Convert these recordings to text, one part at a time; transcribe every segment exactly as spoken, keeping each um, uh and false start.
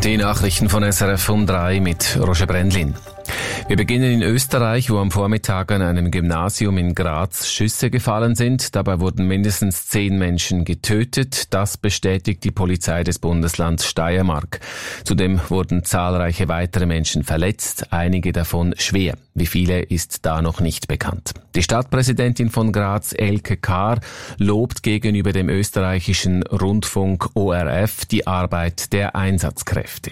Die Nachrichten von S R F um drei mit Roger Brendlin. Wir beginnen in Österreich, wo am Vormittag an einem Gymnasium in Graz Schüsse gefallen sind. Dabei wurden mindestens zehn Menschen getötet. Das bestätigt die Polizei des Bundeslands Steiermark. Zudem wurden zahlreiche weitere Menschen verletzt, einige davon schwer. Wie viele ist da noch nicht bekannt. Die Stadtpräsidentin von Graz, Elke Kahr, lobt gegenüber dem österreichischen Rundfunk O R F die Arbeit der Einsatzkräfte.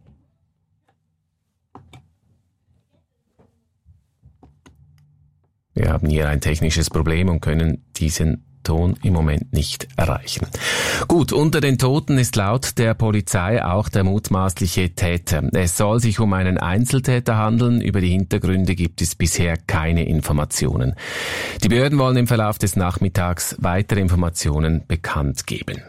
Wir haben hier ein technisches Problem und können diesen Ton im Moment nicht erreichen. Gut, unter den Toten ist laut der Polizei auch der mutmaßliche Täter. Es soll sich um einen Einzeltäter handeln. Über die Hintergründe gibt es bisher keine Informationen. Die Behörden wollen im Verlauf des Nachmittags weitere Informationen bekannt geben.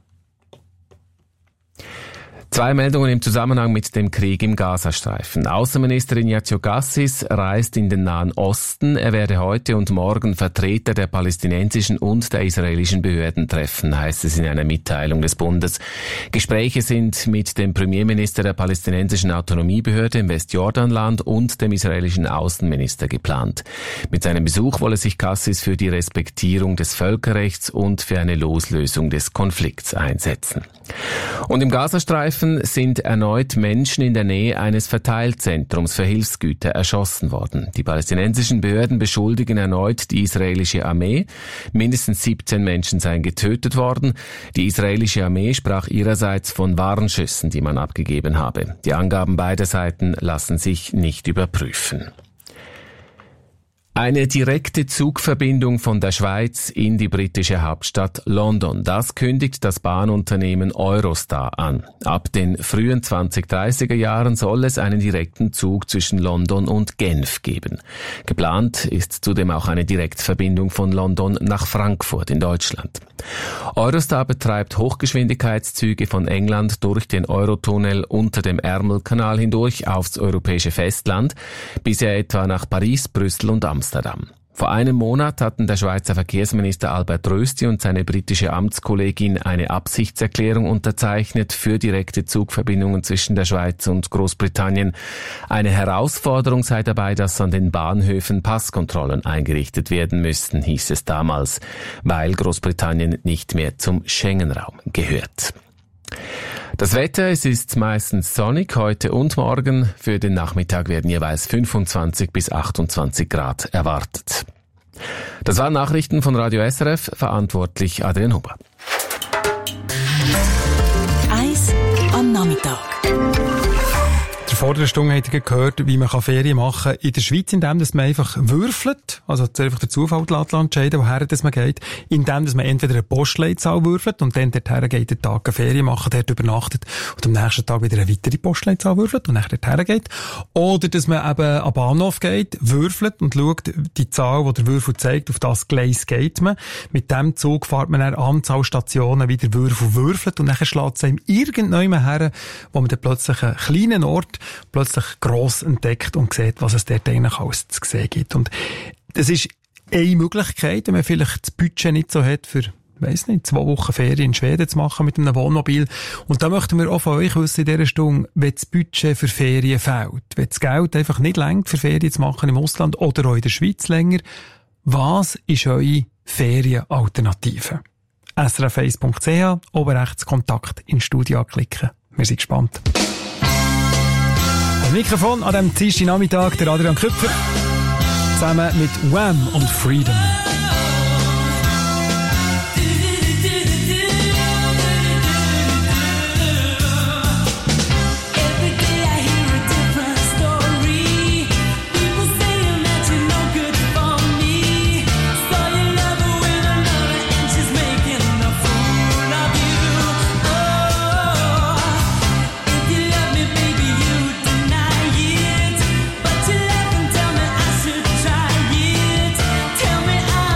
Zwei Meldungen im Zusammenhang mit dem Krieg im Gazastreifen. Außenminister Ignazio Cassis reist in den Nahen Osten. Er werde heute und morgen Vertreter der palästinensischen und der israelischen Behörden treffen, heißt es in einer Mitteilung des Bundes. Gespräche sind mit dem Premierminister der palästinensischen Autonomiebehörde im Westjordanland und dem israelischen Außenminister geplant. Mit seinem Besuch wolle sich Cassis für die Respektierung des Völkerrechts und für eine Loslösung des Konflikts einsetzen. Und im Gazastreifen sind erneut Menschen in der Nähe eines Verteilzentrums für Hilfsgüter erschossen worden. Die palästinensischen Behörden beschuldigen erneut die israelische Armee. Mindestens siebzehn Menschen seien getötet worden. Die israelische Armee sprach ihrerseits von Warnschüssen, die man abgegeben habe. Die Angaben beider Seiten lassen sich nicht überprüfen. Eine direkte Zugverbindung von der Schweiz in die britische Hauptstadt London. Das kündigt das Bahnunternehmen Eurostar an. Ab den frühen zwanzig-dreißiger Jahren soll es einen direkten Zug zwischen London und Genf geben. Geplant ist zudem auch eine Direktverbindung von London nach Frankfurt in Deutschland. Eurostar betreibt Hochgeschwindigkeitszüge von England durch den Eurotunnel unter dem Ärmelkanal hindurch aufs europäische Festland, bisher etwa nach Paris, Brüssel und Amsterdam. Amsterdam. Vor einem Monat hatten der Schweizer Verkehrsminister Albert Rösti und seine britische Amtskollegin eine Absichtserklärung unterzeichnet für direkte Zugverbindungen zwischen der Schweiz und Großbritannien. Eine Herausforderung sei dabei, dass an den Bahnhöfen Passkontrollen eingerichtet werden müssten, hieß es damals, weil Großbritannien nicht mehr zum Schengen-Raum gehört. Das Wetter, es ist meistens sonnig heute und morgen. Für den Nachmittag werden jeweils fünfundzwanzig bis achtundzwanzig Grad erwartet. Das waren Nachrichten von Radio S R F, verantwortlich Adrian Huber. Eis am Nachmittag. In der vorderen Stunde habt ihr gehört, wie man Ferien machen kann in der Schweiz, indem man einfach würfelt, also einfach der Zufall entscheiden, woher das man geht, indem man entweder eine Postleitzahl würfelt und dann dorthin geht, den Tag eine Ferien machen, dort übernachtet und am nächsten Tag wieder eine weitere Postleitzahl würfelt und dann dorthin geht. Oder dass man eben am Bahnhof geht, würfelt und schaut, die Zahl, die der Würfel zeigt, auf das Gleis geht man. Mit dem Zug fährt man eine Anzahl Stationen, wie der Würfel würfelt und dann schlägt es einem irgendjemand her, wo man dann plötzlich einen kleinen Ort plötzlich gross entdeckt und sieht, was es dort eigentlich alles zu sehen gibt. Und das ist eine Möglichkeit, wenn man vielleicht das Budget nicht so hat, für, weiss nicht, zwei Wochen Ferien in Schweden zu machen mit einem Wohnmobil. Und da möchten wir auch von euch wissen in dieser Stunde, wenn das Budget für Ferien fehlt, wenn das Geld einfach nicht reicht, für Ferien zu machen im Ausland oder auch in der Schweiz länger, was ist eure Ferienalternative? S R F eins Punkt C H, oben rechts Kontakt ins Studio anklicken. Wir sind gespannt. Am Mikrofon an diesem Dienstagnachmittag der Adrian Küpfer zusammen mit Wham und Freedom. Tell me I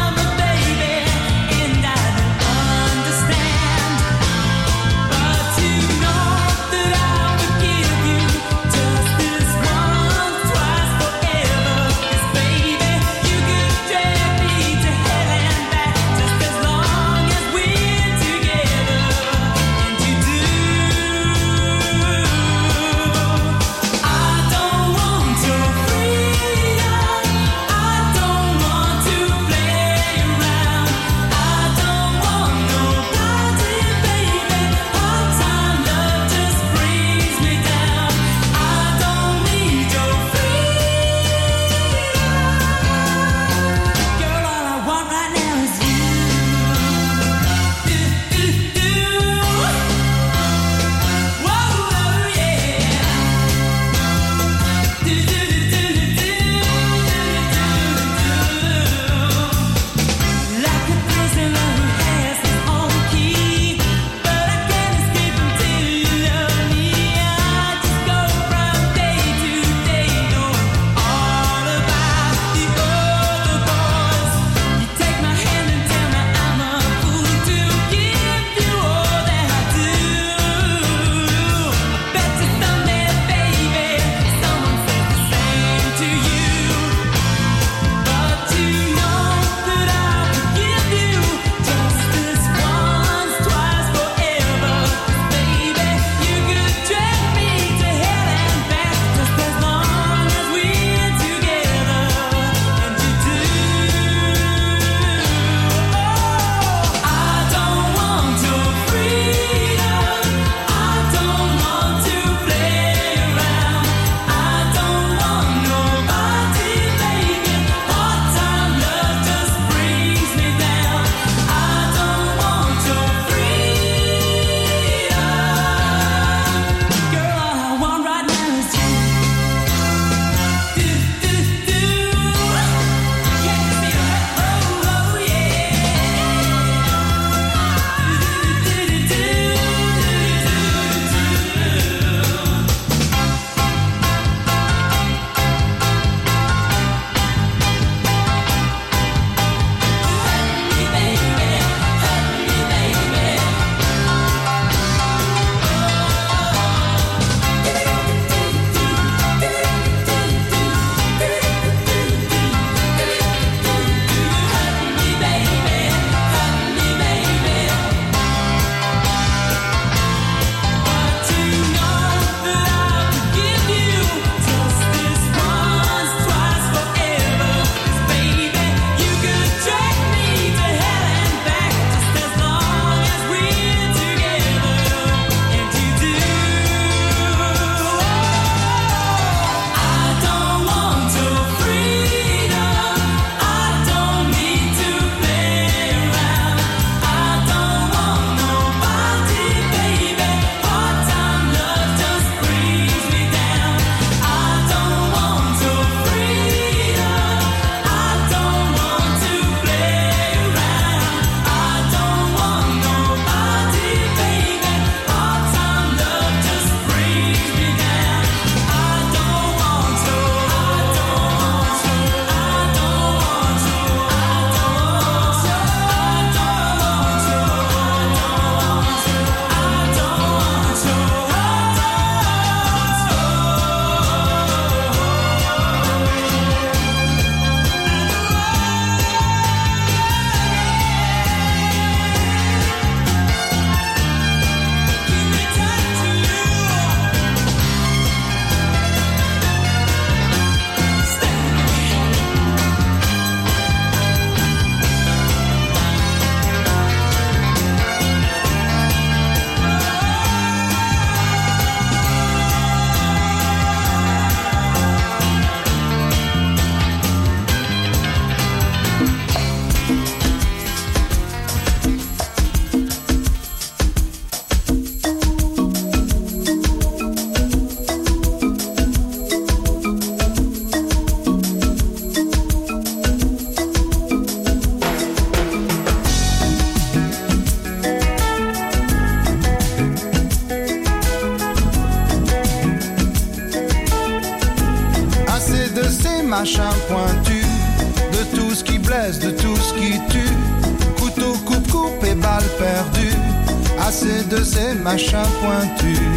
machins pointus, de tout ce qui blesse, de tout ce qui tue. Couteau, coupe-coupe et balles perdues, assez de ces machins pointus.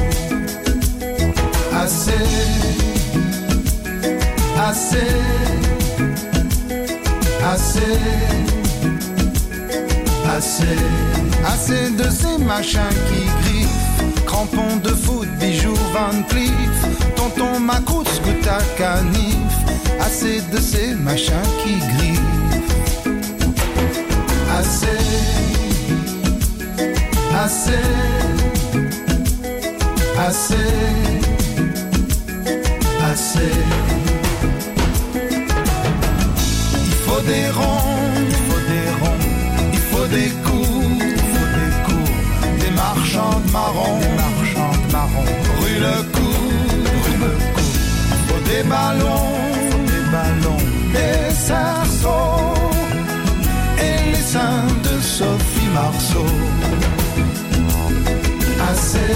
Assez, assez, assez, assez, assez de ces machins qui griffent. Crampons de foot, bijoux Van Cleef, tonton Macroute, scout à canif. Assez de ces machins qui griffent. Assez, assez, assez, assez. Il faut des ronds, il faut des ronds, il faut des coups, il faut des coups, des marchands de marrons, des marchands de marrons. Rue le coup, rue le coup. Il faut des ballons, il faut des ballons, des cerceaux et les seins de Sophie Marceau. Assez,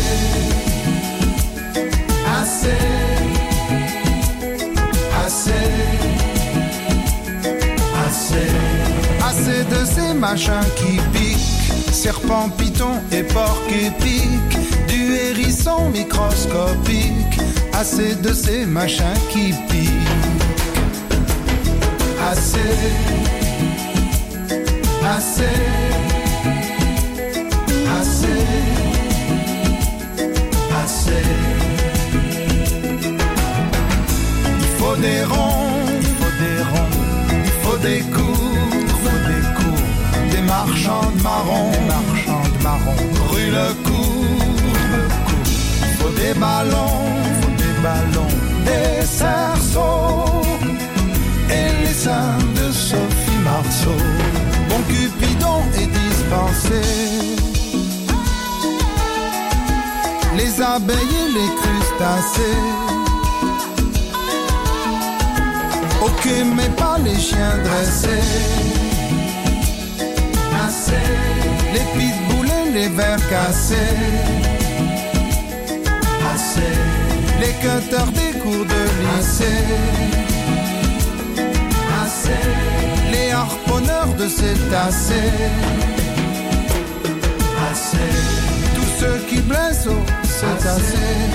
assez, assez, assez, assez de ces machins qui piquent, serpents, pitons et porcs épiques, du hérisson microscopique. Assez de ces machins qui piquent. Assez, assez, assez, assez. Il faut des ronds, il faut des ronds, il faut des cours, il faut des cours, des marchands de marrons, des marchands de marrons. Rue le cours, le cours. Il faut des ballons, il faut des ballons, des cerceaux et les seins de Sophie Marceau. Bon Cupidon est dispensé, les abeilles et les crustacés. Ok, mais pas les chiens dressés. Assez. Les pitbulls et les vers cassés. Assez. Les cutters des cours de lycée. Assez. Les harponneurs de cétacés. Assez. Tous ceux qui blessent au cétacés.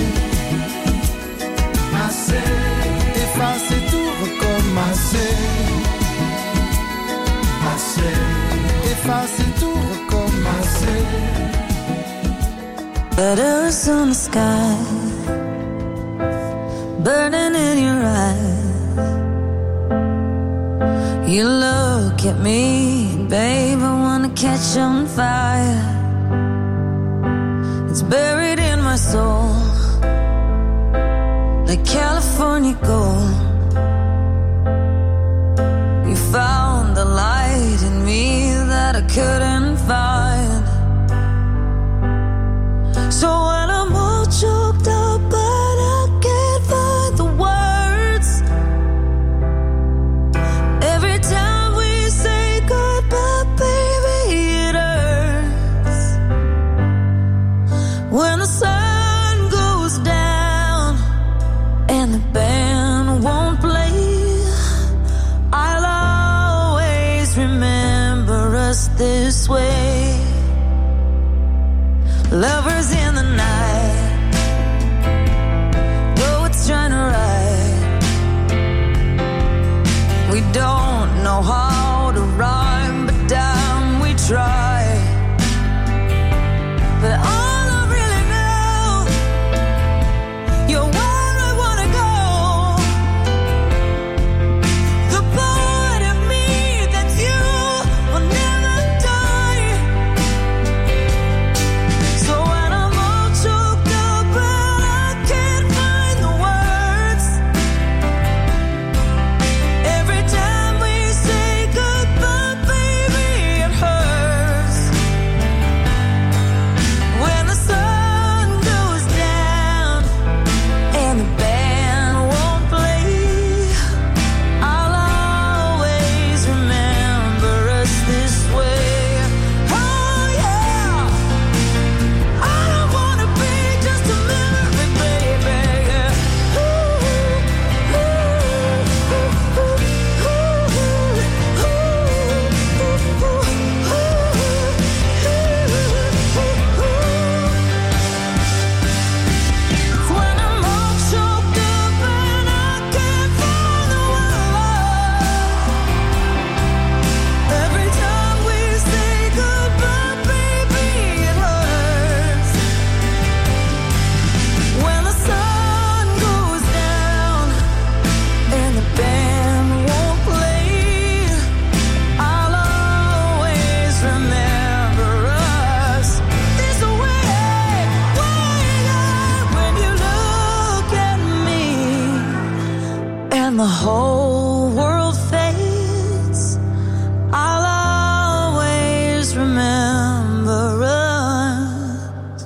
Assez. Effacer tout, recommencer. Assez. Effacer tout, recommencer. Letters on the sky, burning in your eyes. You look at me, babe, I wanna catch on fire. It's buried in my soul, like California gold. You found the light in me that I couldn't find. So when I'm all choked up but I can't find the words, every time we say goodbye, baby, it hurts. When the sun goes down and the band won't play, I'll always remember us this way. Lovers in the night, poets trying to write. We don't know how to rhyme, but damn, we try. But all I really know, you're where I wanna go. The part of me that's you will never die. So when I'm all choked up the whole world fades, I'll always remember us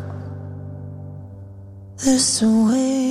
this way.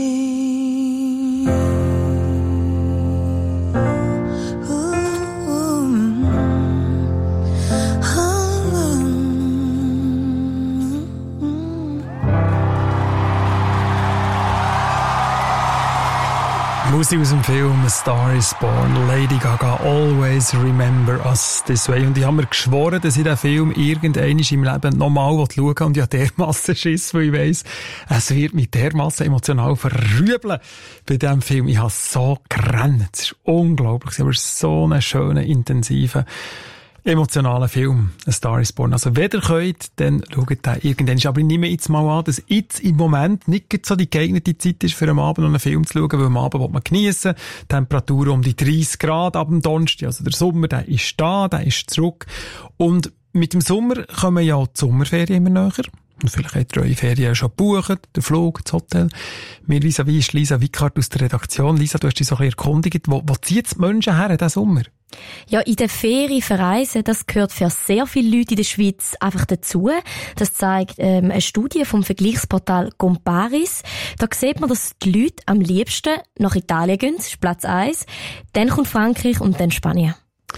Musik aus dem Film A Star is Born, Lady Gaga, Always Remember Us This Way. Und ich habe mir geschworen, dass ich den Film irgendwann im Leben nochmal schauen will. Und ich habe dermassen Schiss, weil ich weiss, es wird mich dermassen emotional verrübeln bei diesem Film. Ich habe so gerannt. Es ist unglaublich. Aber es ist so einen schönen, intensiven, emotionalen Film, A Star is Born. Also, wenn ihr könnt, dann schaut den irgendwann. Aber ich nehme jetzt mal an, dass jetzt im Moment nicht so die geeignete Zeit ist, für am Abend noch einen Film zu schauen, weil am Abend will man geniessen. Temperatur um die dreißig Grad ab dem Donnerstag. Also, der Sommer, der ist da, der ist zurück. Und mit dem Sommer kommen ja die Sommerferien immer näher. Und vielleicht habt ihr eure Ferien schon gebucht, den Flug, das Hotel. Mir vis-à-vis ist Lisa Wickhardt aus der Redaktion. Lisa, du hast dich so ein bisschen erkundigt. Wo, wo zieht die Menschen her, diesen Sommer? Ja, in der Ferien verreisen, das gehört für sehr viele Leute in der Schweiz einfach dazu. Das zeigt ähm, eine Studie vom Vergleichsportal Comparis. Da sieht man, dass die Leute am liebsten nach Italien gehen, das ist Platz eins. Dann kommt Frankreich und dann Spanien.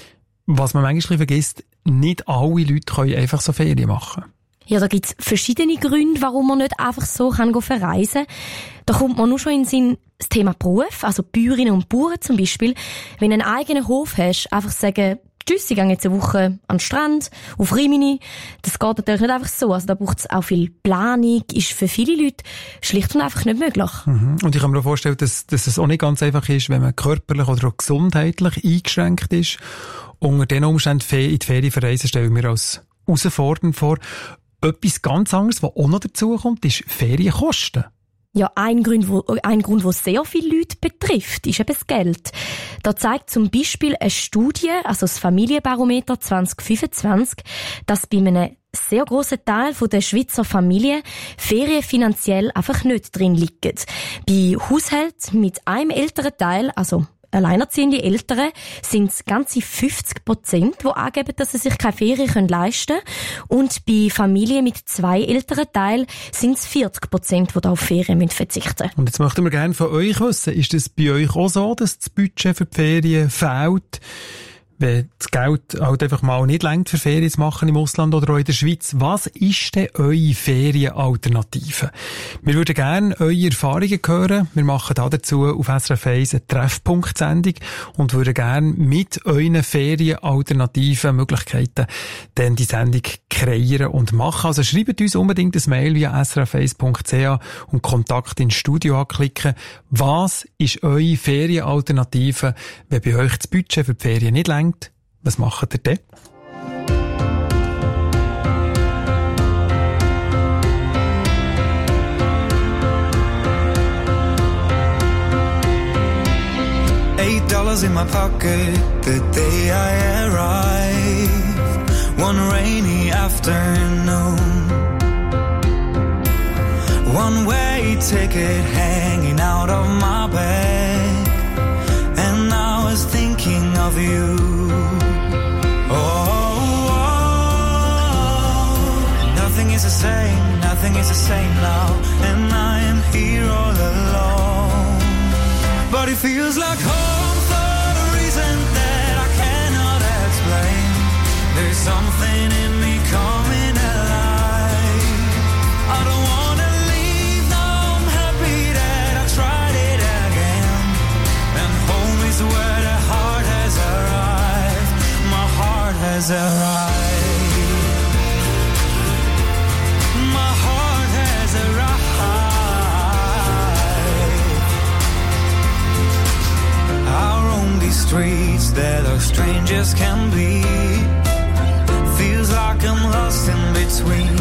Was man manchmal vergisst, nicht alle Leute können einfach so Ferien machen. Ja, da gibt's verschiedene Gründe, warum man nicht einfach so kann verreisen kann. Da kommt man nur schon in den Sinn, das Thema Beruf, also Bäuerinnen und Bauern zum Beispiel. Wenn du einen eigenen Hof hast, einfach sagen, tschüss, ich gehe jetzt eine Woche an den Strand, auf Rimini. Das geht natürlich nicht einfach so. Also da braucht es auch viel Planung, ist für viele Leute schlicht und einfach nicht möglich. Mhm. Und ich kann mir auch vorstellen, dass, dass es auch nicht ganz einfach ist, wenn man körperlich oder auch gesundheitlich eingeschränkt ist. Unter diesen Umständen in die Ferien verreisen stellen wir als herausfordernd vor. Etwas ganz anderes, was auch noch dazu kommt, ist Ferienkosten. Ja, ein Grund, wo, ein Grund, wo sehr viele Leute betrifft, ist eben das Geld. Da zeigt zum Beispiel eine Studie, also das Familienbarometer zwanzig fünfundzwanzig, dass bei einem sehr grossen Teil der Schweizer Familien Ferien finanziell einfach nicht drin liegen. Bei Haushalten mit einem älteren Teil, also alleinerziehende Eltern, sind es ganze fünfzig Prozent, die angeben, dass sie sich keine Ferien leisten können. Und bei Familien mit zwei älteren Teilen sind es vierzig Prozent, die da auf Ferien verzichten müssen. Und jetzt möchten wir gerne von euch wissen, ist das bei euch auch so, dass das Budget für die Ferien fehlt? Wenn das Geld halt einfach mal nicht reicht, für Ferien zu machen im Ausland oder auch in der Schweiz, was ist denn eure Ferienalternative? Wir würden gerne eure Erfahrungen hören. Wir machen da dazu auf S R F eins eine Treffpunkt-Sendung und würden gerne mit euren Ferienalternativen Möglichkeiten dann die Sendung kreieren und machen. Also schreibt uns unbedingt ein Mail via s r f eins punkt c a und Kontakt ins Studio anklicken. Was ist eure Ferienalternative, wenn bei euch das Budget für die Ferien nicht reicht? Was macht ihr denn? Eight dollars in my pocket the day I arrived. One rainy afternoon. One way ticket hanging out of my bag. And I was thinking of you. Oh, oh, nothing is the same, nothing is the same now. And I am here all alone. But it feels like home for a reason that I cannot explain. There's something in me coming alive. I don't wanna leave, no, I'm happy that I tried it again. And home is where the heart has arrived. My heart has arrived. My heart has arrived. I roam these streets that are strange as can be. Feels like I'm lost in between.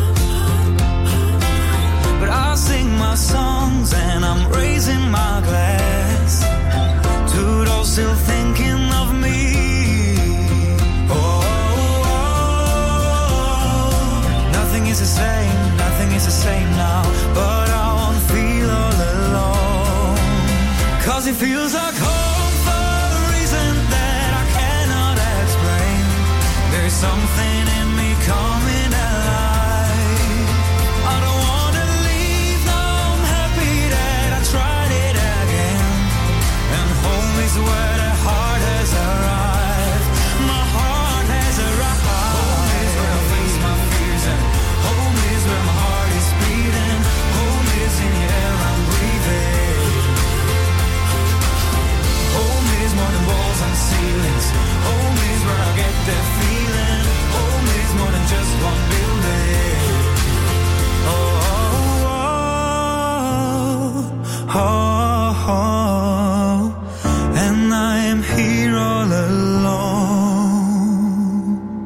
But I sing my songs and I'm raising my glass to those still thinking of me. Oh, oh, oh, nothing is the same, nothing is the same now. But I won't feel all alone. Cause it feels like home something in me coming alive. I don't wanna leave, no, I'm happy that I tried it again. And home is where the heart has arrived. My heart has arrived. Home is where I face my fears, and home is where my heart is beating. Home is in the air I'm breathing. Home is more than walls and ceilings. Home is where I get that feeling. Home is more than just one building. Oh, oh, oh, oh, oh. And I am here all alone.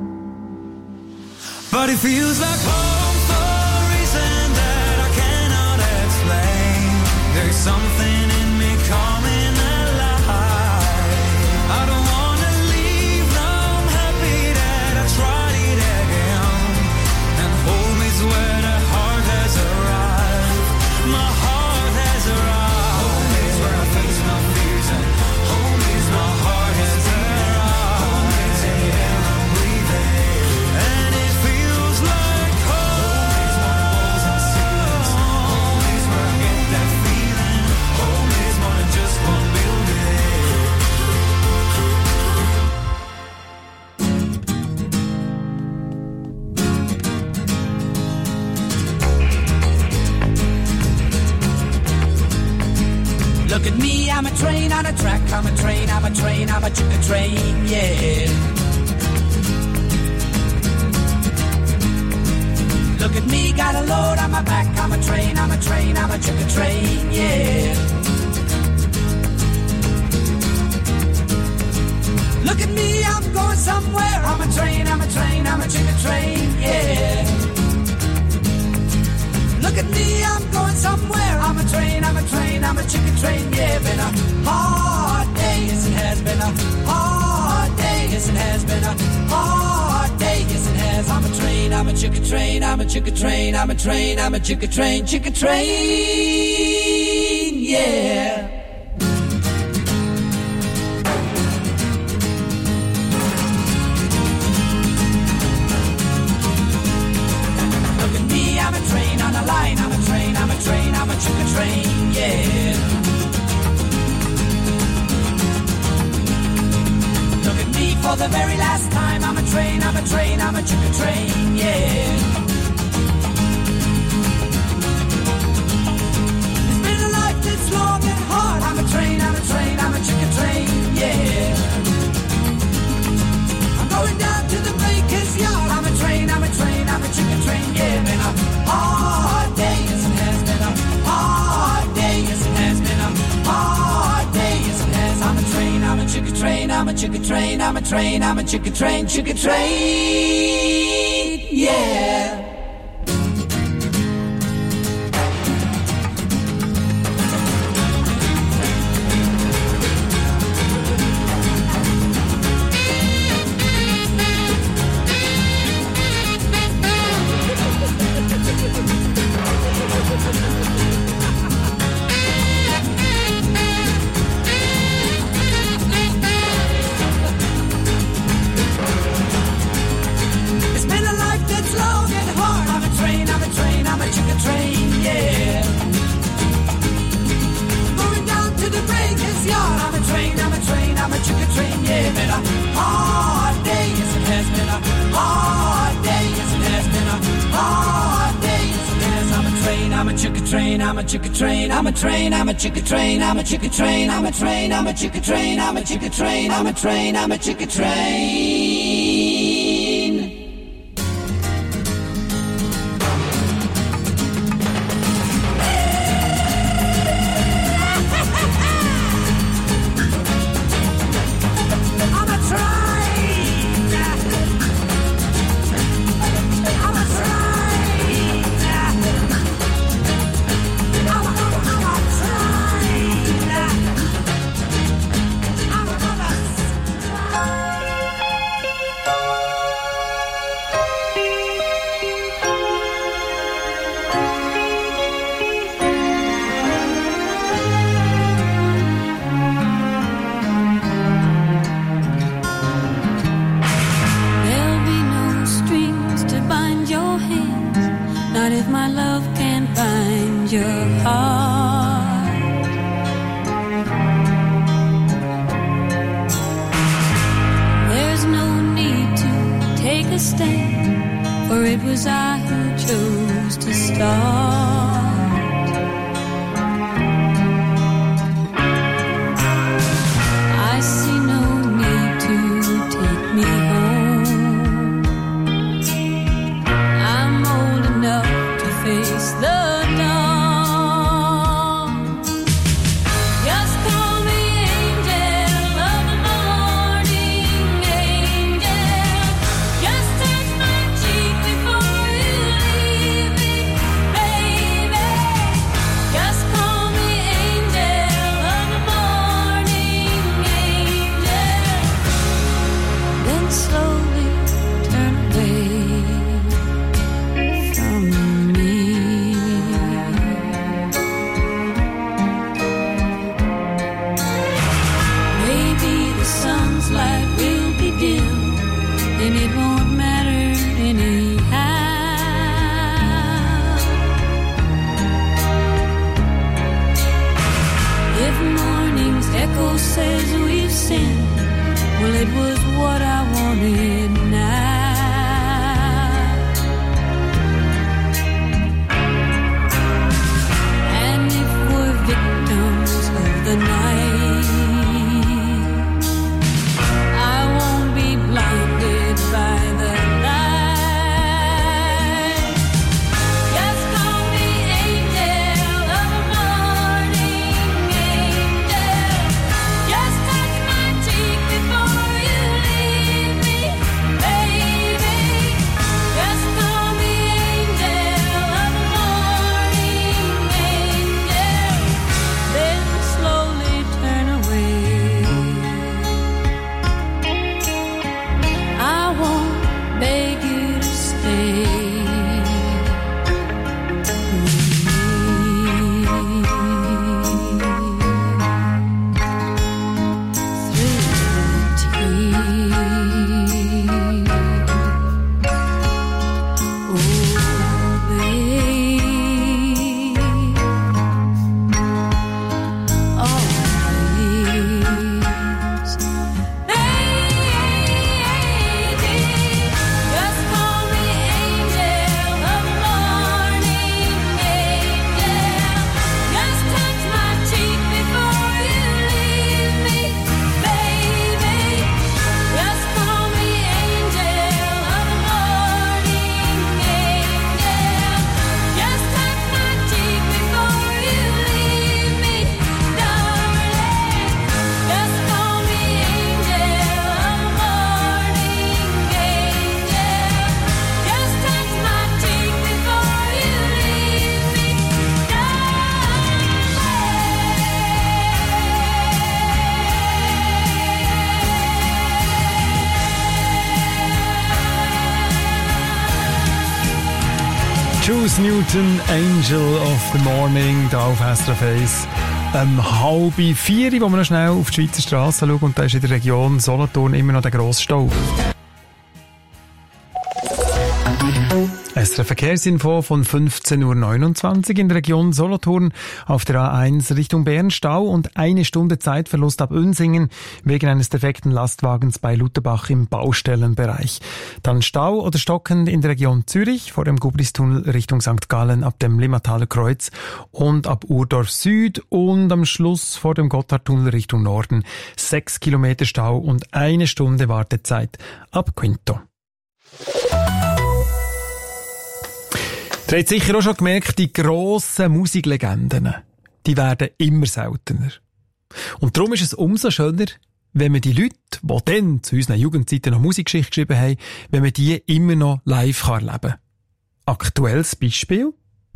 But it feels like home for a reason that I cannot explain. There's something in me coming alive. I don't wanna leave, no, I'm happy that I tried it again. And home is where the heart has arrived. My heart has arrived. Home is where I face my fears, and home is my heart has arrived. Home is in the air I'm breathing, and it feels like home. Home is more than walls and ceilings. Home is where I get that feeling. Home is more than just one building. Look at me, I'm a train on a track, I'm a train, I'm a train, I'm a chicken train, yeah. Look at me, got a load on my back, I'm a train, I'm a train, I'm a chicken train, yeah. Look at me, I'm going somewhere, I'm a train, I'm a train, I'm a chicken train, yeah. Look at me, I'm going somewhere. I'm a train, I'm a train, I'm a chicken train. Yeah, been a hard day, yes it has been a hard day, yes it has been a hard day, yes it has. I'm a train, I'm a chicken train, I'm a chicken train, I'm a train, I'm a chicken train, chicken train, yeah. I'm a train on a line, I'm a train, I'm a train, I'm a chicken train, yeah. Look at me for the very last time, I'm a train, I'm a train, I'm a chicken train, yeah. It's been a life that's long and hard, I'm a train, I'm a train, I'm a chicken train, yeah. I'm going down to the baker's yard, I'm a train, I'm a train, I'm a chicken train, yeah. Been a hard day, yes it has been a hard day, yes it has been a hard day, yes it has. I'm a train, I'm a chicken train, I'm a chicken train, I'm a train, I'm a chicken train, chicken train, yeah. It's been a life that's long and hard. I'm a train, I'm a train, I'm a chicken train, yeah. Going down to the breaker's yard. I'm a train, I'm a train, I'm a chicken train, yeah. Been a hard day, yes it has been a hard day, yes it has been a hard day, yes it has. I'm a train, I'm a chicken train, I'm a chicken train, I'm a train, I'm a chicken train, I'm a chicken train, I'm a train, I'm a chicken train, I'm a chicken train, I'm a train, I'm a chicken train. if my love can't find your heart? There's no need to take a stand, for it was I who chose to start. I see no need to take me home. I'm old enough to face the dawn. Just call me angel of the morning, angel. Just touch my cheek before you leave me, baby. Just call me angel of the morning, angel. Then slowly turn away from me. Maybe the sun's light will be dim, and it won't matter anyhow. If morning's echo says we've sinned, well, it was what I wanted now. And if we're victims of the night, I won't be blinded by the light. Just call me angel of the morning, angel. Just touch my cheek before you leave me, baby. Just call me angel of the morning, angel. Then slowly turn away. I won't beg you to stay Juice Newton, Angel of the Morning, da auf S R F eins. Ähm, halb vier, wo wir noch schnell auf die Schweizer Straße schauen, und da ist in der Region Solothurn immer noch der grosse Stau. S R F Verkehrsinfo von fünfzehn Uhr neunundzwanzig in der Region Solothurn auf der A eins Richtung Bern Stau und eine Stunde Zeitverlust ab Unsingen wegen eines defekten Lastwagens bei Lutherbach im Baustellenbereich. Dann Stau oder stockend in der Region Zürich vor dem Gubristunnel Richtung Sankt Gallen ab dem Limmataler Kreuz und ab Urdorf Süd und am Schluss vor dem Gotthardtunnel Richtung Norden sechs Kilometer Stau und eine Stunde Wartezeit ab Quinto. Ihr habt sicher auch schon gemerkt, die grossen Musiklegenden, die werden immer seltener. Und darum ist es umso schöner, wenn man die Leute, die dann zu unseren Jugendzeiten noch Musikgeschichte geschrieben haben, wenn man die immer noch live erleben kann. Aktuelles Beispiel.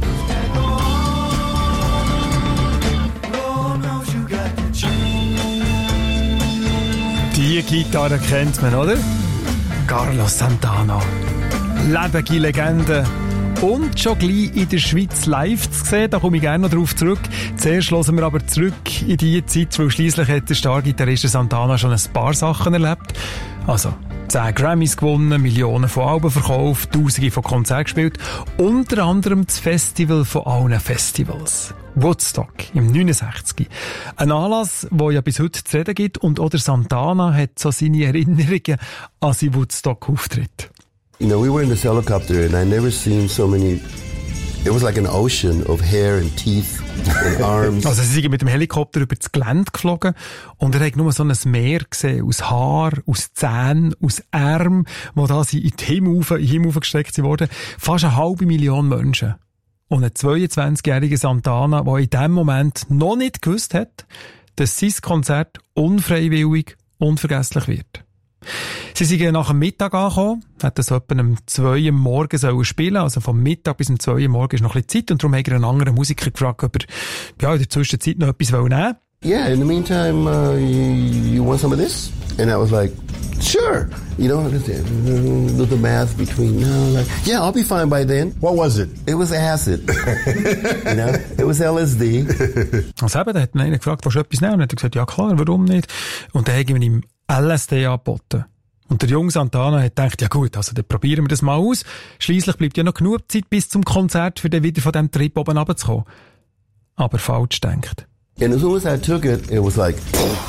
Die Gitarre kennt man, oder? Carlos Santana. Lebende Legende. Und schon gleich in der Schweiz live zu sehen, da komme ich gerne noch drauf zurück. Zuerst hören wir aber zurück in die Zeit, weil schliesslich hat der Stargitarrist Santana schon ein paar Sachen erlebt. Also, zehn Grammys gewonnen, Millionen von Alben verkauft, Tausende von Konzerten gespielt. Unter anderem das Festival von allen Festivals. Woodstock im neunundsechzig. Ein Anlass, der ja bis heute zu reden gibt. Und auch der Santana hat so seine Erinnerungen an seinen Woodstock-Auftritt. You know, we were in this helicopter and I never seen so many... It was like an ocean of hair and teeth and arms. Also sie sind mit dem Helikopter über das Gelände geflogen und er hat nur so ein Meer gesehen, aus Haar, aus Zähnen, aus Armen, wo da sie in den Himmel, in den Himmel gestreckt wurden. Fast eine halbe Million Menschen. Und ein zweiundzwanzigjähriger Santana, der in dem Moment noch nicht gewusst hat, dass sein Konzert unfreiwillig unvergesslich wird. Sie sind nach dem Mittag angekommen, hätten so etwa um zwei Uhr morgens spielen sollen, also vom Mittag bis um zwei Uhr morgens ist noch ein bisschen Zeit und darum haben wir einen anderen Musiker gefragt, ob er ja, in der Zwischenzeit noch etwas nehmen will. Yeah, in the meantime, uh, you, you want some of this? And I was like, sure. You know, do the math between, no, like, yeah, I'll be fine by then. What was it? It was acid. You know, it was L S D. Also eben, da hat einen gefragt, willst du etwas nehmen? Und er hat gesagt, ja klar, warum nicht? Und dann haben wir ihm L S D angeboten. Und der junge Santana hat gedacht, ja gut, also dann probieren wir das mal aus. Schliesslich bleibt ja noch genug Zeit bis zum Konzert, für dann wieder von diesem Trip oben runterzukommen. Aber falsch denkt. And as soon as I took it, it was like,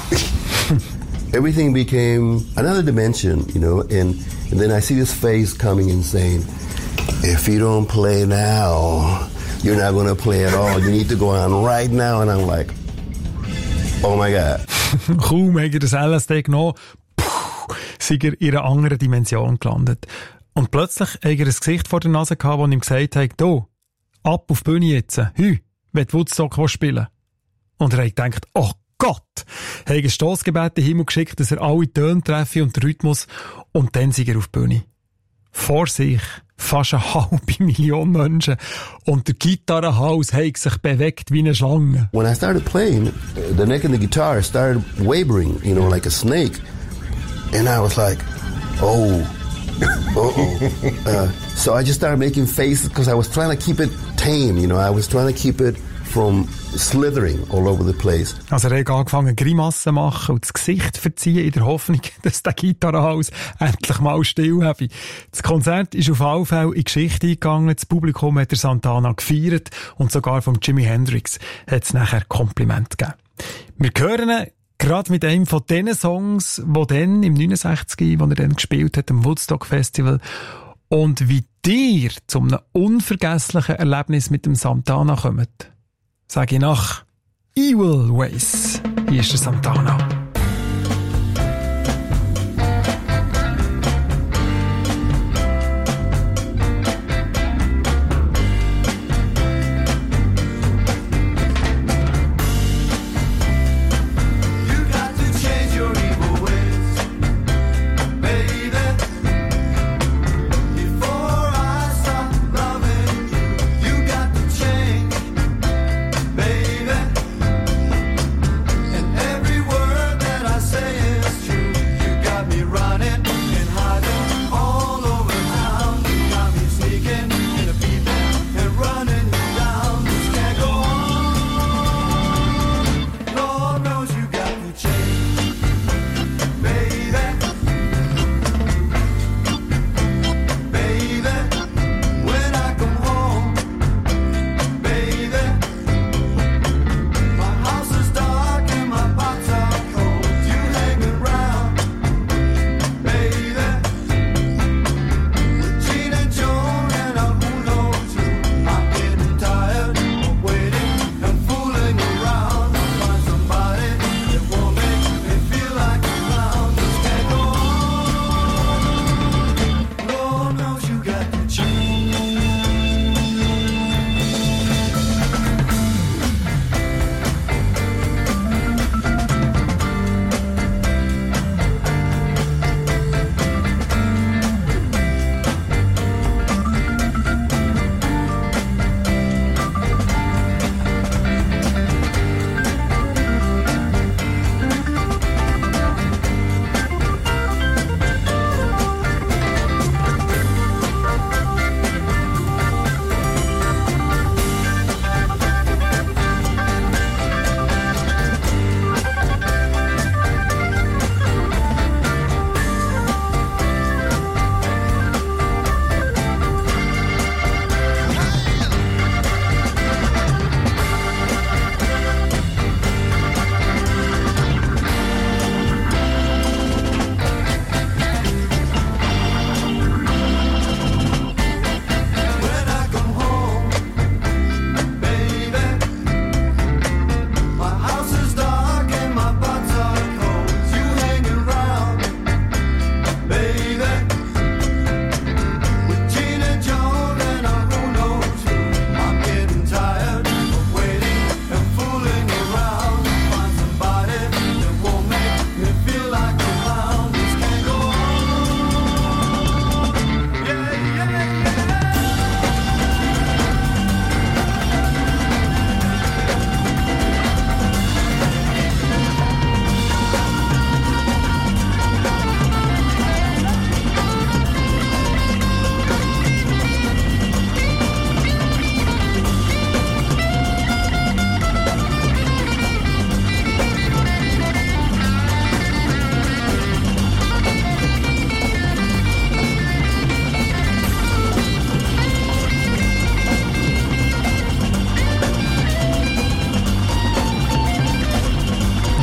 everything became another dimension, you know, and, and then I see this face coming and saying, if you don't play now, you're not going to play at all. You need to go on right now. And I'm like, oh my God. Kaum hat er das L S D genommen, sind er in einer anderen Dimension gelandet. Und plötzlich hat er ein Gesicht vor der Nase gehabt, das ihm gesagt hat, du, ab auf die Bühne jetzt, hü, wenn du Woodstock spielen. Und er hat gedacht, oh Gott, er hat ein Stossgebet in den Himmel geschickt, dass er alle Töne treffe und den Rhythmus, und dann sind er auf die Bühne. Vor sich fast eine halbe Million Menschen und der Gitarrenhals hat sich bewegt wie eine Schlange. When I started playing, the neck of the guitar started wavering, you know, like a snake. And I was like, oh, uh-oh. Uh, so I just started making faces because I was trying to keep it tame, you know, I was trying to keep it from slithering all over the place. Also er hat angefangen Grimassen machen und das Gesicht verziehen in der Hoffnung, dass der Gitarrenhals endlich mal still habe. Das Konzert ist auf alle Fälle in die Geschichte eingegangen, das Publikum hat der Santana gefeiert und sogar vom Jimi Hendrix hat es nachher Kompliment gegeben. Wir hören ihn gerade mit einem von diesen Songs, die dann im neunundsechzig, wo er dann gespielt hat, am Woodstock Festival, und wie dir zu einem unvergesslichen Erlebnis mit dem Santana kommt, sage ich nach Evil Ways. Hier ist der Santana. Every word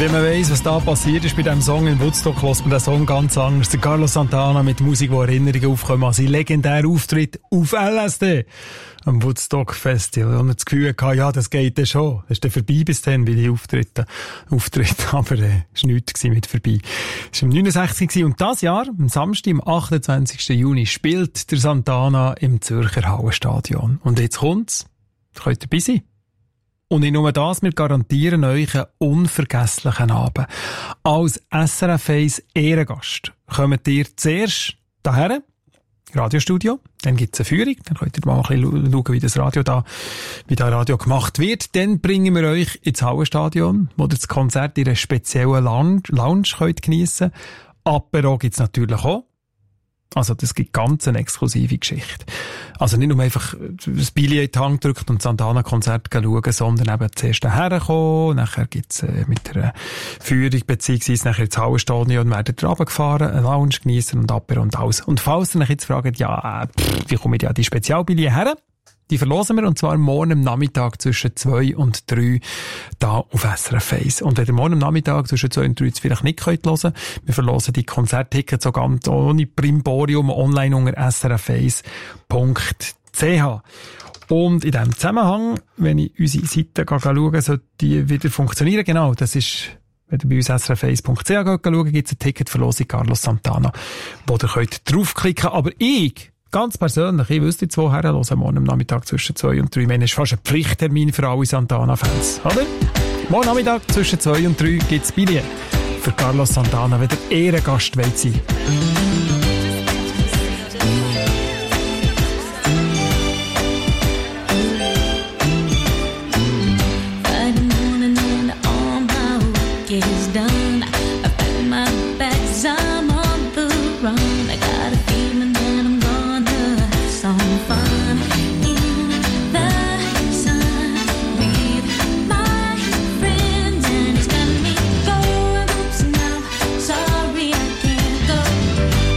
Wenn man weiss, was da passiert ist bei diesem Song in Woodstock, hört man den Song ganz anders. Der Carlos Santana mit Musik, die Erinnerungen aufkommen an seinen legendären Auftritt auf L S D am Woodstock Festival. Und das Gefühl hatte, ja, das geht dann schon. Das ist dann vorbei bis dann, wie die Auftritte. Auftritte, aber es äh, war nichts mit vorbei. Es war im neunundsechzig und das Jahr, am Samstag, am achtundzwanzigsten Juni, spielt der Santana im Zürcher Hallenstadion. Und jetzt kommt's. Ihr könnt dabei sein. Und nicht nur das, wir garantieren euch einen unvergesslichen Abend. Als S R F eins Ehrengast kommt ihr zuerst daher, Radiostudio, dann gibt's eine Führung, dann könnt ihr mal ein bisschen schauen, wie das Radio da, wie das Radio gemacht wird. Dann bringen wir euch ins Hallenstadion, wo ihr das Konzert in einer speziellen Lounge, Lounge könnt geniessen. Apero gibt's natürlich auch. Also, das gibt ganz eine exklusive Geschichte. Also nicht nur einfach das Billett in die Hand gedrückt und das Santana-Konzert schauen, sondern eben zuerst herkommen, nachher gibt's äh, mit der Führung beziehungsweise nachher ins Hallenstadion werden wir runtergefahren, eine Lounge geniessen und Apero und alles. Und falls ihr euch jetzt fragt, ja, äh, pff, wie komme ich ja die Spezialbillett her? Die verlosen wir, und zwar morgen am Nachmittag zwischen zwei und drei da auf S R F eins. Und wenn ihr morgen am Nachmittag zwischen zwei und drei jetzt vielleicht nicht könnt hören, wir verlosen die Konzerttickets so ganz ohne Brimborium online unter s r f eins punkt c h. Und in diesem Zusammenhang, wenn ich unsere Seite schaue, sollte die wieder funktionieren. Genau, das ist, wenn ihr bei uns s r f eins punkt c h schaut, gibt es eine Ticketverlosung Carlos Santana, wo ihr könnt draufklicken. Aber ich, ganz persönlich, ich wüsste jetzt, woher hören, morgen am Nachmittag zwischen zwei und drei. Ich meine, es ist fast ein Pflichttermin für alle Santana-Fans, oder? Morgen Nachmittag zwischen zwei und drei gibt es Billett für Carlos Santana, wenn ihr Ehrengast wollt sein. Sorry, I can't go.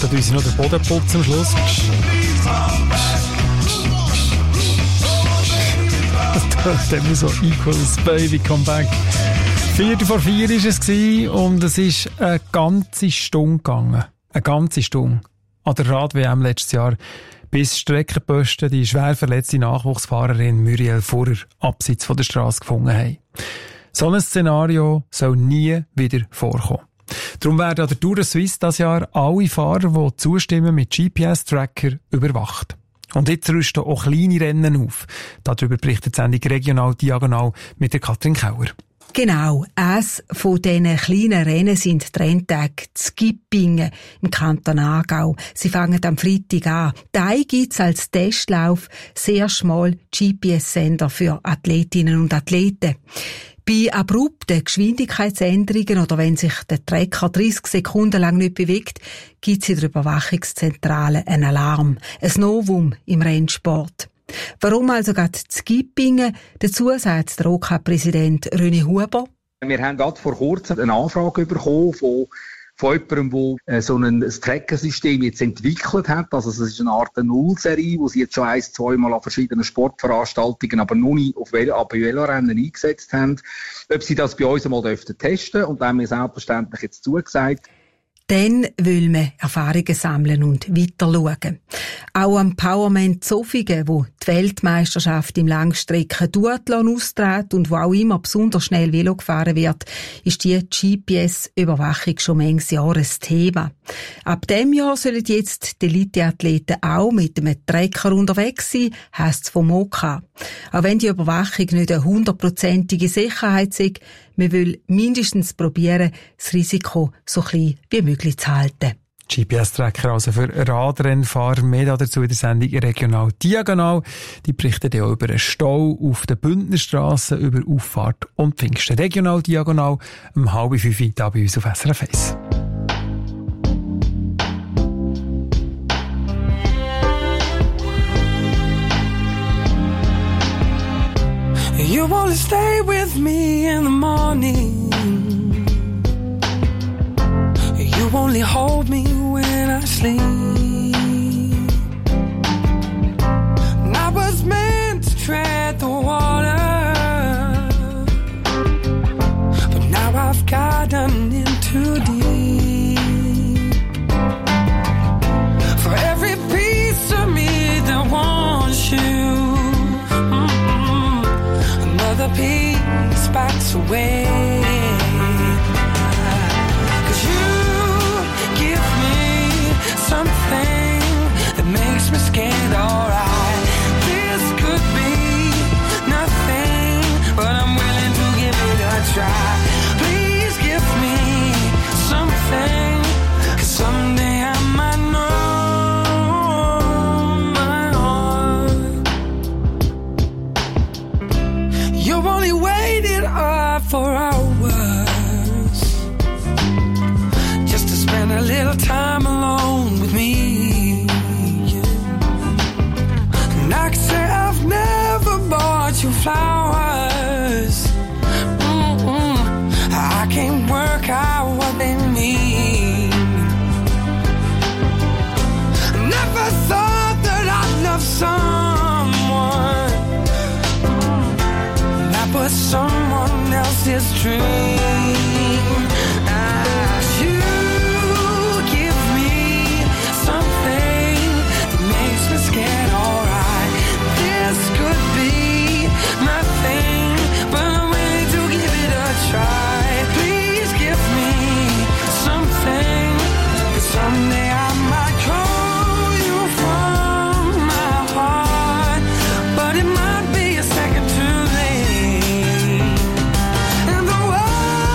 Da tun sie noch den Boden putzen am Schluss. Das tönt immer so Equals, Baby, come back. Viertel vor vier war es und es ist eine ganze Stunde gegangen. Eine ganze Stunde. An der Rad-W M letztes Jahr. Bis Streckenposten die schwer verletzte Nachwuchsfahrerin Muriel Furrer abseits von der Straße gefunden haben. So ein Szenario soll nie wieder vorkommen. Darum werden an der Tour de Suisse dieses Jahr alle Fahrer, die zustimmen, mit G P S-Tracker überwacht. Und jetzt rüsten auch kleine Rennen auf. Darüber berichtet die Sendung Regional Diagonal mit der Katrin Kauer. Genau, eines von diesen kleinen Rennen sind die Renntage zu Gippingen im Kanton Aargau. Sie fangen am Freitag an. Da gibt's als Testlauf sehr schmal G P S-Sender für Athletinnen und Athleten. Bei abrupten Geschwindigkeitsänderungen oder wenn sich der Trecker dreißig Sekunden lang nicht bewegt, gibt's in der Überwachungszentrale einen Alarm. Ein Novum im Rennsport. Warum also gerade zu Gippingen? Dazu sagt der O K-Präsident René Huber. Wir haben gerade vor kurzem eine Anfrage bekommen von, von jemandem, der so ein, ein Tracker-System jetzt entwickelt hat. Also es ist eine Art Nullserie, die sie jetzt schon ein-, zweimal an verschiedenen Sportveranstaltungen, aber noch nie auf Velo, bei Velorennen eingesetzt haben. Ob sie das bei uns einmal testen dürften. Und da haben wir selbstverständlich jetzt zugesagt. Dann will man Erfahrungen sammeln und weiter schauen. Auch am Powerman Zofingen, wo die Weltmeisterschaft im Langstrecken-Duathlon austratt und wo auch immer besonders schnell Velo gefahren wird, ist die G P S-Überwachung schon manches Jahr ein Thema. Ab diesem Jahr sollen jetzt die Elite-Athleten auch mit einem Trecker unterwegs sein, heisst es vom O K. Auch wenn die Überwachung nicht eine hundertprozentige Sicherheit ist, man will mindestens probieren, das Risiko so klein wie möglich zu halten. G P S-Tracker also für Radrennfahrer. Mehr dazu in der Sendung Regional Diagonal. Die berichten ja über einen Stau auf den Bündnerstrassen, über Auffahrt und Pfingsten. Regional Diagonal um halb fünf hier bei uns auf S R F eins. You wanna stay with me in the morning. You only hold me when I sleep. And I was meant to tread the water, but now I've gotten in too deep. For every piece of me that wants you, the peace backs away. 'Cause you give me something that makes me scared, alright. This could be nothing, but I'm willing to give it a try. Please give me something, 'cause someday I might know my heart. You only waited up for hours just to spend a little time alone with me. And I can say I've never bought you flowers. Mm-mm. I can't work out what they mean. Never thought that I'd love someone but someone else's dream. Ah, you give me something that makes me scared, alright. This could be nothing, but I'm willing to give it a try. Please give me something, 'cause someday I might call you from my heart, but it might be a second too late. And the world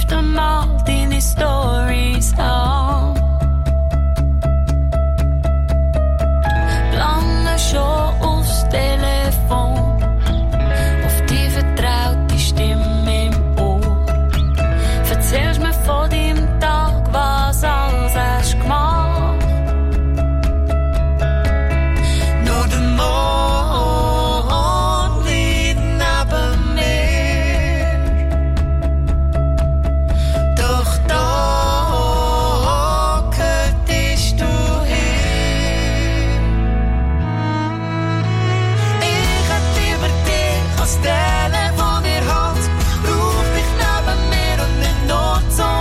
fünfte Mal deine Stories an. Lange schon aufs Telefon, auf die vertraute Stimme im Ohr. Erzählst mir von deinem Tag, was alles hast du gemacht. Nur der Mond liegt neben mir, doch da könntest du hin. Ich hätte über dich als Telefon in der Hand, ruf dich neben mir und nicht nur zu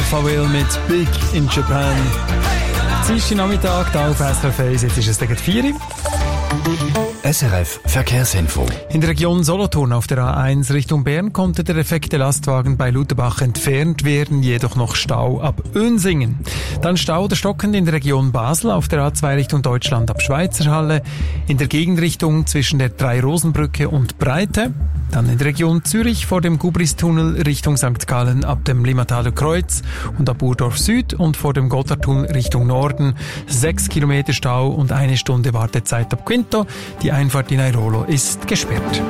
Alphaville mit Big in Japan. Dienstag Nachmittag, da auf S R F eins, jetzt ist es gegen vier Uhr. S R F Verkehrsinfo. In der Region Solothurn auf der A eins Richtung Bern konnte der defekte Lastwagen bei Lutherbach entfernt werden, jedoch noch Stau ab Önsingen. Dann Stau oder stockend in der Region Basel auf der A zwei Richtung Deutschland ab Schweizerhalle, in der Gegenrichtung zwischen der Drei-Rosen-Brücke und Breite, dann in der Region Zürich vor dem Gubristunnel Richtung Sankt Gallen ab dem Limmataler Kreuz und ab Urdorf Süd und vor dem Gotthardtunnel Richtung Norden, sechs Kilometer Stau und eine Stunde Wartezeit ab Quinto. Die Einfahrt in Airolo ist gesperrt.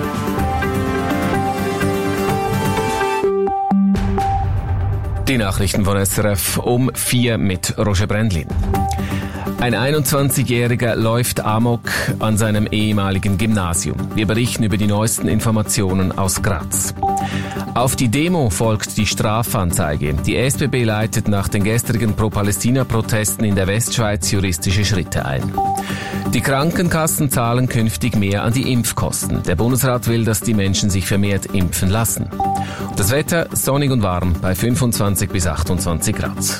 Die Nachrichten von S R F um vier mit Roger Brändlin. Ein einundzwanzigjähriger läuft amok an seinem ehemaligen Gymnasium. Wir berichten über die neuesten Informationen aus Graz. Auf die Demo folgt die Strafanzeige. Die S B B leitet nach den gestrigen Pro-Palästina-Protesten in der Westschweiz juristische Schritte ein. Die Krankenkassen zahlen künftig mehr an die Impfkosten. Der Bundesrat will, dass die Menschen sich vermehrt impfen lassen. Das Wetter sonnig und warm bei fünfundzwanzig bis achtundzwanzig Grad.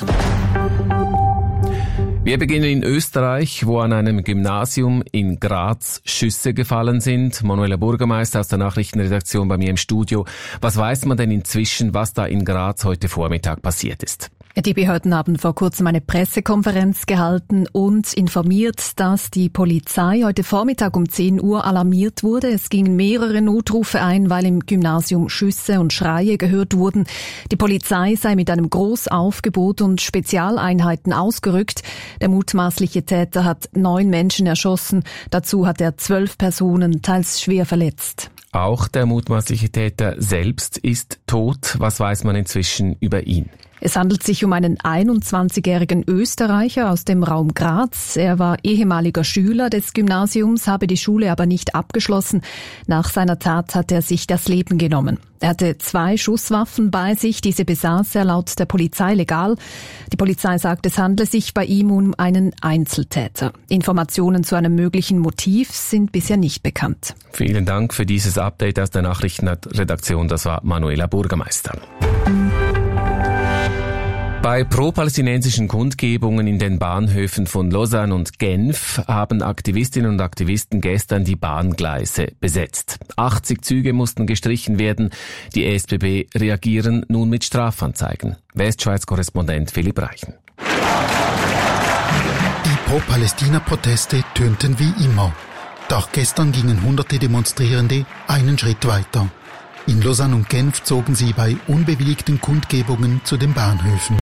Wir beginnen in Österreich, wo an einem Gymnasium in Graz Schüsse gefallen sind. Manuela Burgermeister aus der Nachrichtenredaktion bei mir im Studio. Was weiß man denn inzwischen, was da in Graz heute Vormittag passiert ist? Die Behörden haben vor kurzem eine Pressekonferenz gehalten und informiert, dass die Polizei heute Vormittag um zehn Uhr alarmiert wurde. Es gingen mehrere Notrufe ein, weil im Gymnasium Schüsse und Schreie gehört wurden. Die Polizei sei mit einem Großaufgebot und Spezialeinheiten ausgerückt. Der mutmaßliche Täter hat neun Menschen erschossen. Dazu hat er zwölf Personen teils schwer verletzt. Auch der mutmaßliche Täter selbst ist tot. Was weiß man inzwischen über ihn? Es handelt sich um einen einundzwanzigjährigen Österreicher aus dem Raum Graz. Er war ehemaliger Schüler des Gymnasiums, habe die Schule aber nicht abgeschlossen. Nach seiner Tat hat er sich das Leben genommen. Er hatte zwei Schusswaffen bei sich, diese besaß er laut der Polizei legal. Die Polizei sagt, es handle sich bei ihm um einen Einzeltäter. Informationen zu einem möglichen Motiv sind bisher nicht bekannt. Vielen Dank für dieses Update aus der Nachrichtenredaktion. Das war Manuela Burgermeister. Bei pro-palästinensischen Kundgebungen in den Bahnhöfen von Lausanne und Genf haben Aktivistinnen und Aktivisten gestern die Bahngleise besetzt. achtzig Züge mussten gestrichen werden. Die S B B reagieren nun mit Strafanzeigen. Westschweiz-Korrespondent Philipp Reichen. Die Pro-Palästina-Proteste tönten wie immer. Doch gestern gingen hunderte Demonstrierende einen Schritt weiter. In Lausanne und Genf zogen sie bei unbewilligten Kundgebungen zu den Bahnhöfen.